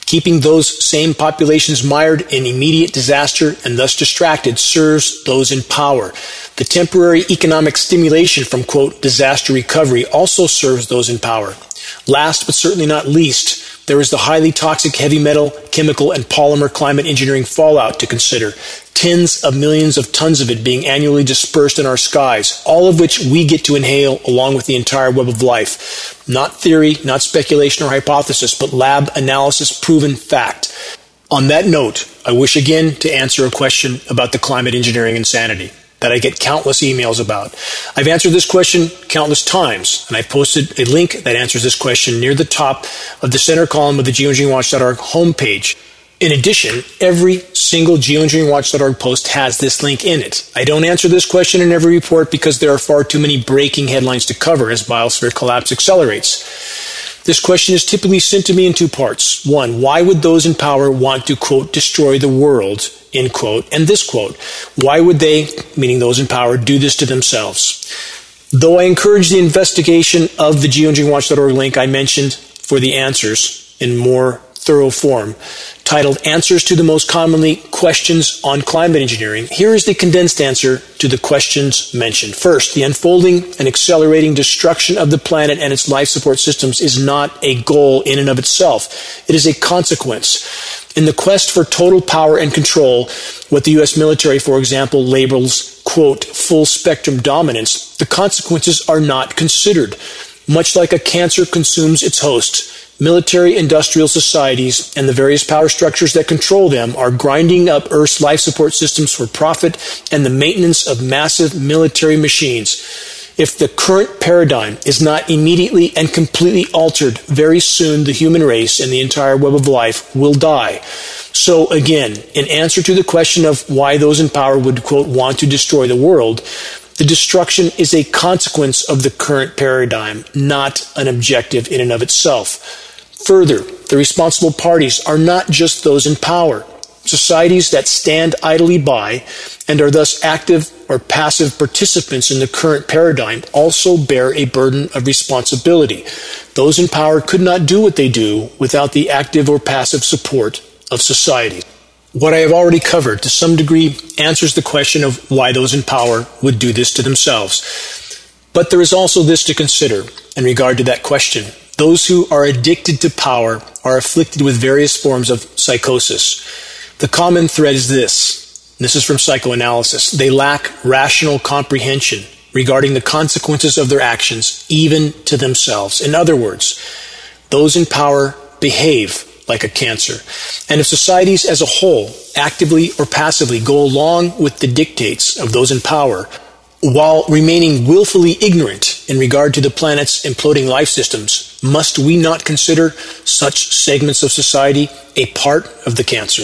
Keeping those same populations mired in immediate disaster and thus distracted serves those in power. The temporary economic stimulation from, quote, disaster recovery also serves those in power. Last but certainly not least, there is the highly toxic heavy metal, chemical, and polymer climate engineering fallout to consider. Tens of millions of tons of it being annually dispersed in our skies, all of which we get to inhale along with the entire web of life. Not theory, not speculation or hypothesis, but lab analysis proven fact. On that note, I wish again to answer a question about the climate engineering insanity that I get countless emails about. I've answered this question countless times, and I've posted a link that answers this question near the top of the center column of the geoengineering watch dot org homepage. In addition, every single geoengineering watch dot org post has this link in it. I don't answer this question in every report because there are far too many breaking headlines to cover as biosphere collapse accelerates. This question is typically sent to me in two parts. One, why would those in power want to, quote, destroy the world, end quote, and this quote, why would they, meaning those in power, do this to themselves? Though I encourage the investigation of the geoengineering watch dot org link I mentioned for the answers in more thorough form, titled Answers to the Most Commonly Questions on Climate Engineering, here is the condensed answer to the questions mentioned. First, the unfolding and accelerating destruction of the planet and its life support systems is not a goal in and of itself. It is a consequence. In the quest for total power and control, what the U S military, for example, labels, quote, full spectrum dominance, the consequences are not considered. Much like a cancer consumes its host, military industrial societies and the various power structures that control them are grinding up Earth's life support systems for profit and the maintenance of massive military machines. If the current paradigm is not immediately and completely altered, very soon the human race and the entire web of life will die. So again, in answer to the question of why those in power would, quote, want to destroy the world, the destruction is a consequence of the current paradigm, not an objective in and of itself. Further, the responsible parties are not just those in power. Societies that stand idly by and are thus active or passive participants in the current paradigm also bear a burden of responsibility. Those in power could not do what they do without the active or passive support of society. What I have already covered to some degree answers the question of why those in power would do this to themselves. But there is also this to consider in regard to that question. Those who are addicted to power are afflicted with various forms of psychosis. The common thread is this. This is from psychoanalysis. They lack rational comprehension regarding the consequences of their actions, even to themselves. In other words, those in power behave like a cancer. And if societies as a whole, actively or passively, go along with the dictates of those in power, while remaining willfully ignorant in regard to the planet's imploding life systems, must we not consider such segments of society a part of the cancer?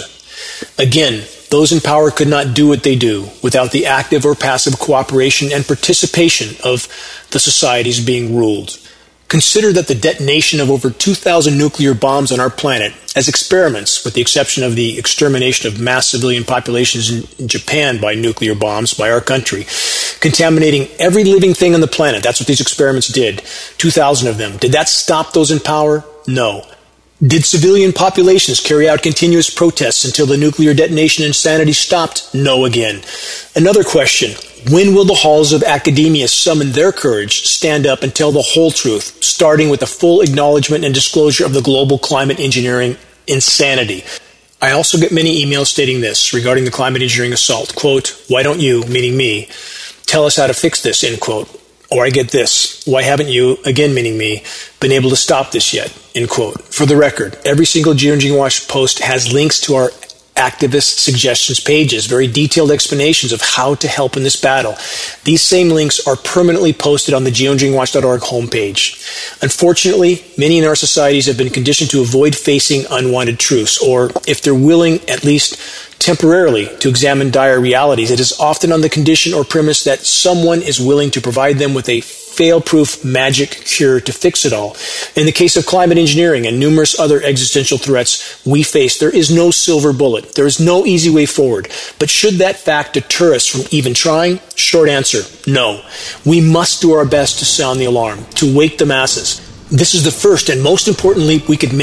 Again, those in power could not do what they do without the active or passive cooperation and participation of the societies being ruled. Consider that the detonation of over two thousand nuclear bombs on our planet as experiments, with the exception of the extermination of mass civilian populations in Japan by nuclear bombs by our country, contaminating every living thing on the planet. That's what these experiments did. two thousand of them. Did that stop those in power? No. Did civilian populations carry out continuous protests until the nuclear detonation insanity stopped? No again. Another question. When will the halls of academia summon their courage, stand up and tell the whole truth, starting with the full acknowledgement and disclosure of the global climate engineering insanity? I also get many emails stating this regarding the climate engineering assault. Quote, why don't you, meaning me, tell us how to fix this, end quote. Or I get this, why haven't you, again meaning me, been able to stop this yet, end quote. For the record, every single Geoengineering Watch post has links to our activist suggestions pages, very detailed explanations of how to help in this battle. These same links are permanently posted on the geoengineering watch dot org homepage. Unfortunately, many in our societies have been conditioned to avoid facing unwanted truths, or if they're willing, at least temporarily, to examine dire realities, it is often on the condition or premise that someone is willing to provide them with a fail-proof magic cure to fix it all. In the case of climate engineering and numerous other existential threats we face, there is no silver bullet. There is no easy way forward. But should that fact deter us from even trying? Short answer, no. We must do our best to sound the alarm, to wake the masses. This is the first and most important leap we could make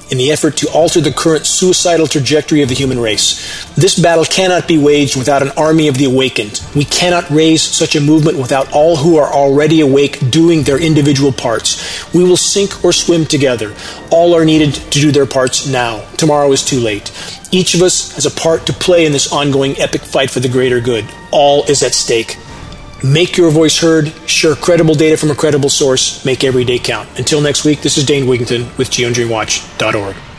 in the effort to alter the current suicidal trajectory of the human race. This battle cannot be waged without an army of the awakened. We cannot raise such a movement without all who are already awake doing their individual parts. We will sink or swim together. All are needed to do their parts now. Tomorrow is too late. Each of us has a part to play in this ongoing epic fight for the greater good. All is at stake. Make your voice heard, share credible data from a credible source, make every day count. Until next week, this is Dane Wigington with geoengineering watch dot org.